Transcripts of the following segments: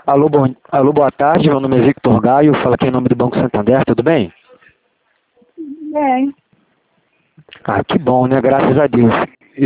Alô, boa tarde, meu nome é Victor Gaio, falo aqui em nome do Banco Santander, tudo bem? Bem, Ah, que bom, né? Graças a Deus.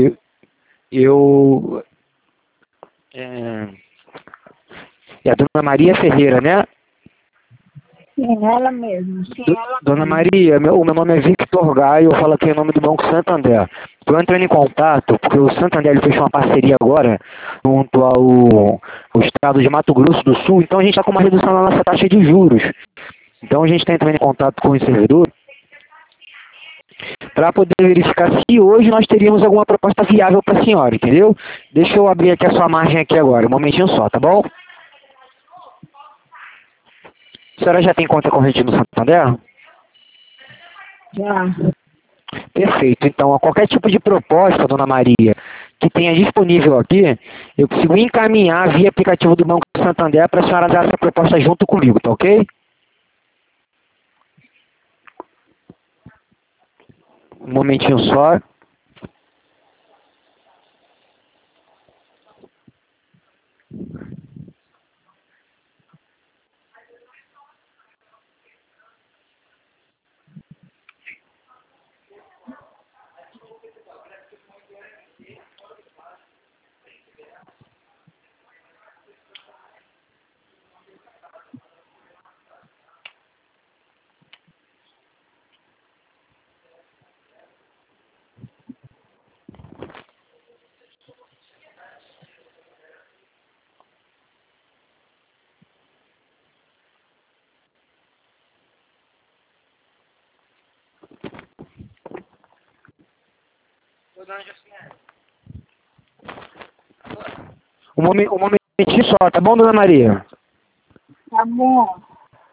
Eu é, é a Dona Maria Ferreira, né? sim, ela mesma. Dona Maria, o meu nome é Victor Gaio, eu falo aqui em nome do Banco Santander. Estou entrando em contato porque o Santander ele fechou uma parceria agora junto ao estado de Mato Grosso do Sul, então a gente está com uma redução na nossa taxa de juros. Então a gente está entrando em contato com o servidor para poder verificar se hoje nós teríamos alguma proposta viável para a senhora, entendeu? Deixa eu abrir aqui a sua margem aqui agora, um momentinho só, tá bom? A senhora já tem conta corrente no Santander? Já. Perfeito. Então, a qualquer tipo de proposta, Dona Maria, que tenha disponível aqui, eu consigo encaminhar via aplicativo do Banco Santander para a senhora dar essa proposta junto comigo, tá ok? Um momentinho só. Um momentinho só, tá bom, Dona Maria? Tá bom.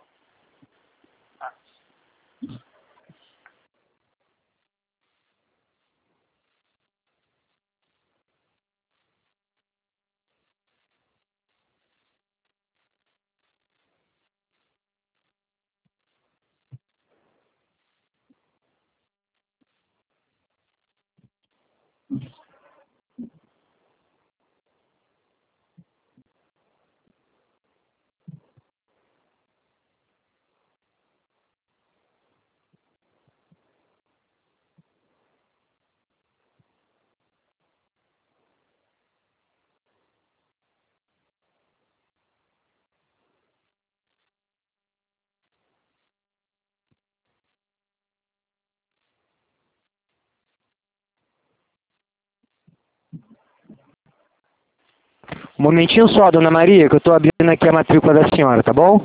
Um momentinho só, Dona Maria, que eu estou abrindo aqui a matrícula da senhora, tá bom?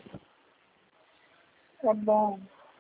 Tá bom.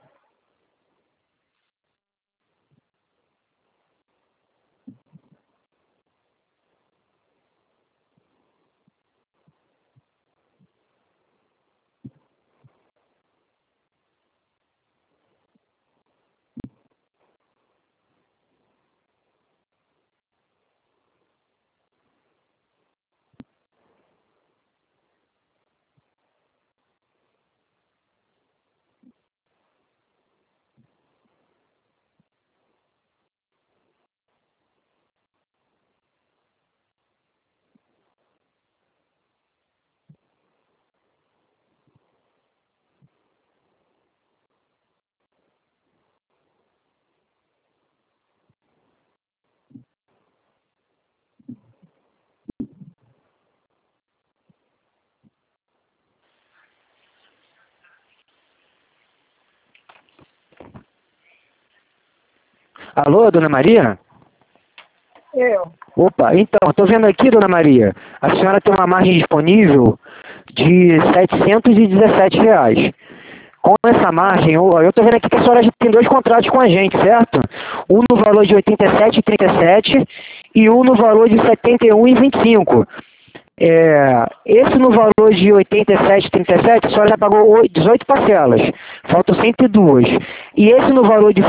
Alô, Dona Maria? Eu. Opa, então, estou vendo aqui, Dona Maria, a senhora tem uma margem disponível de R$ 717. Com essa margem, eu estou vendo aqui que a senhora já tem dois contratos com a gente, certo? Um no valor de R$ 87,37 e um no valor de R$ 71,25. Esse no valor de R$ 87,37, a senhora já pagou 18 parcelas, faltam 102. E esse no valor de R$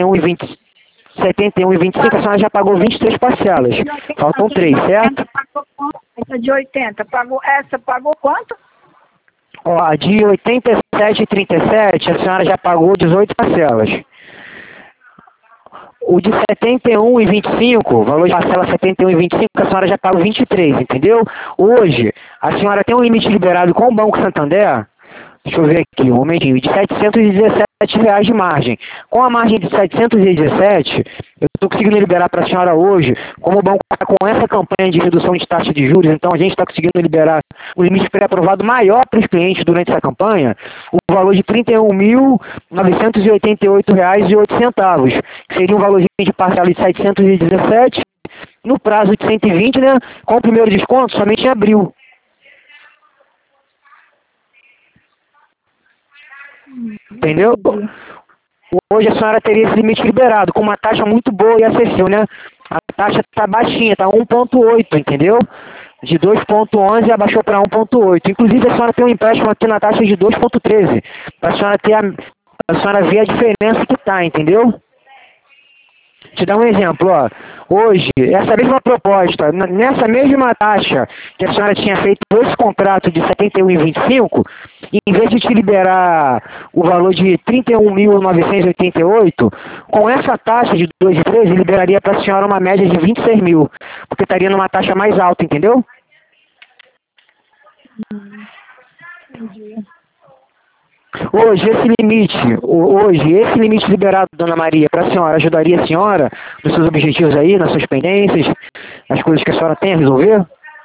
71,25, a senhora já pagou 23 parcelas, faltam 3, certo? Essa de 80, essa pagou quanto? Ó, a de R$ 87,37, a senhora já pagou 18 parcelas. O de 71,25, valor de parcela 71,25, a senhora já paga 23, entendeu? Hoje, a senhora tem um limite liberado com o Banco Santander, deixa eu ver aqui, um momentinho, de R$ 717 de margem. Com a margem de 717, eu estou conseguindo liberar para a senhora hoje, como o banco está com essa campanha de redução de taxa de juros, então a gente está conseguindo liberar o limite pré-aprovado maior para os clientes durante essa campanha, o valor de R$ 31.988,08, que seria um valorzinho de parcela de 717, no prazo de 120, né, com o primeiro desconto somente em abril. Entendeu? Hoje a senhora teria esse limite liberado, com uma taxa muito boa e acessível, né? A taxa está baixinha, está 1,8, entendeu? De 2,11 abaixou para 1,8. Inclusive a senhora tem um empréstimo aqui na taxa de 2,13, para a senhora ter a senhora ver a diferença que está, entendeu? Te dar um exemplo, ó. Hoje, essa mesma proposta, nessa mesma taxa que a senhora tinha feito esse contrato de 71,25, em vez de te liberar o valor de 31.988, com essa taxa de 2,13, liberaria para a senhora uma média de 26 mil, porque estaria numa taxa mais alta, entendeu? Entendi. Hoje, esse limite liberado, dona Maria, para a senhora, ajudaria a senhora nos seus objetivos aí, nas suas pendências, nas coisas que a senhora tem a resolver?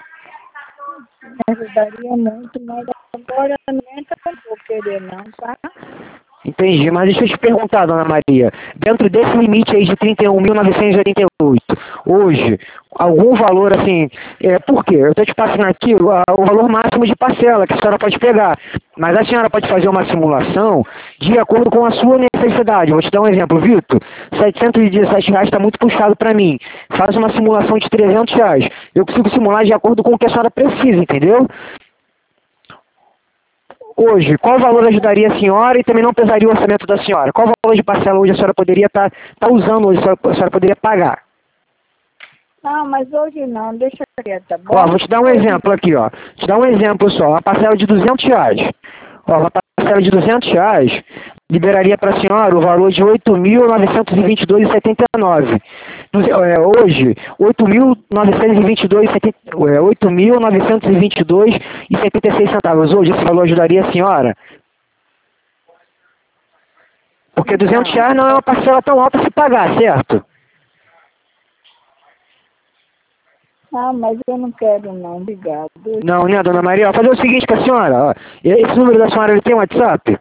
Me ajudaria muito, mas agora não entra, não vou querer não, tá? Entendi, mas deixa eu te perguntar, dona Maria, dentro desse limite aí de 31.988, hoje, algum valor assim, por quê? Eu estou te passando aqui o valor máximo de parcela que a senhora pode pegar, mas a senhora pode fazer uma simulação de acordo com a sua necessidade. Vou te dar um exemplo, Vitor, R$ 717 está muito puxado para mim, faz uma simulação de R$ 300, eu consigo simular de acordo com o que a senhora precisa, entendeu? Hoje, qual valor ajudaria a senhora e também não pesaria o orçamento da senhora? Qual valor de parcela hoje a senhora poderia estar usando, hoje a senhora poderia pagar? Não, mas hoje não, deixa quieto, tá bom? Ó, vou te dar um exemplo aqui, ó. Te dar um exemplo só, uma parcela de R$ 200. Ó, uma parcela de R$ 200 liberaria para a senhora o valor de R$ 8.922,79. Hoje, R$ 8.922,76. Hoje, esse valor ajudaria a senhora? Porque R$ 200 não é uma parcela tão alta se pagar, certo? Ah, mas eu não quero não, obrigado. Não, né, dona Maria? Vou fazer o seguinte com a senhora, ó. Esse número da senhora, ele tem WhatsApp?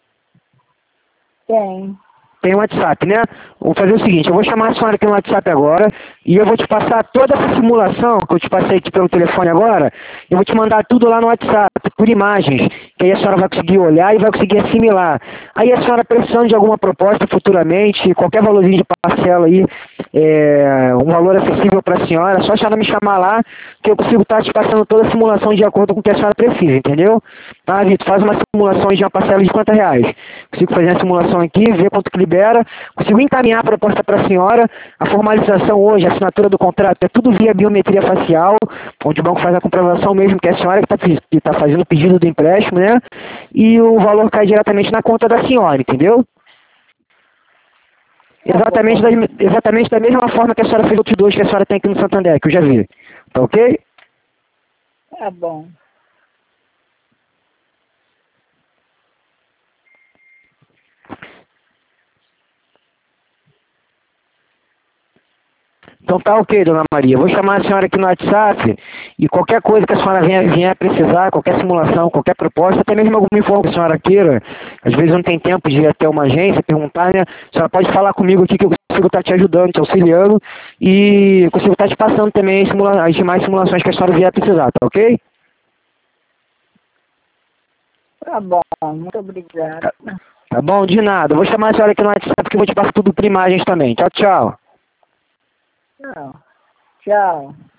Tem. Tem WhatsApp, né? Vou fazer o seguinte, eu vou chamar a senhora aqui no WhatsApp agora e eu vou te passar toda essa simulação que eu te passei aqui pelo telefone agora, eu vou te mandar tudo lá no WhatsApp, por imagens, que aí a senhora vai conseguir olhar e vai conseguir assimilar. Aí a senhora precisando de alguma proposta futuramente, qualquer valorzinho de parcela aí, um valor acessível para a senhora, só a senhora me chamar lá que eu consigo estar te passando toda a simulação de acordo com o que a senhora precisa, entendeu? Ah, Vitor, faz uma simulação de uma parcela de quantos reais? Consigo fazer a simulação aqui, ver quanto que libera, consigo encaminhar a proposta para a senhora, a formalização hoje, a assinatura do contrato, é tudo via biometria facial, onde o banco faz a comprovação mesmo que é a senhora que está fazendo o pedido do empréstimo, né? E o valor cai diretamente na conta da senhora, entendeu? Exatamente da mesma forma que a senhora fez outros dois que a senhora tem aqui no Santander, que eu já vi. Tá ok? Tá bom. Então tá ok, dona Maria. Vou chamar a senhora aqui no WhatsApp e qualquer coisa que a senhora vier a precisar, qualquer simulação, qualquer proposta, até mesmo alguma informação que a senhora queira, às vezes não tem tempo de ir até uma agência, perguntar, né? A senhora pode falar comigo aqui que eu consigo estar te ajudando, te auxiliando e consigo estar te passando também as demais simulações que a senhora vier a precisar, tá ok? Tá bom, muito obrigada. Tá bom? De nada. Vou chamar a senhora aqui no WhatsApp que eu vou te passar tudo por imagens também. Tchau, tchau. Tchau. Tchau.